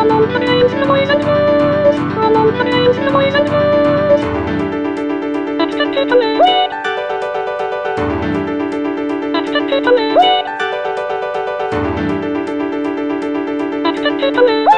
on trains, the boys and girls. Come on trains, the boys and girls. That's the Peterman. That's the Peterman. That's the Peterman.